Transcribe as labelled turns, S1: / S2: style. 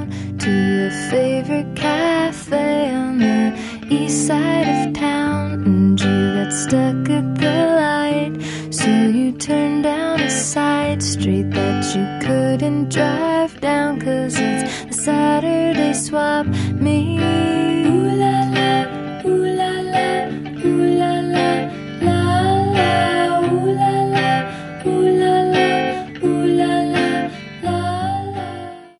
S1: down to a favorite cafe on the east side of town, and you got stuck at the light, so you turned down a side street that you couldn't drive down, 'cause it's a Saturday swap meet.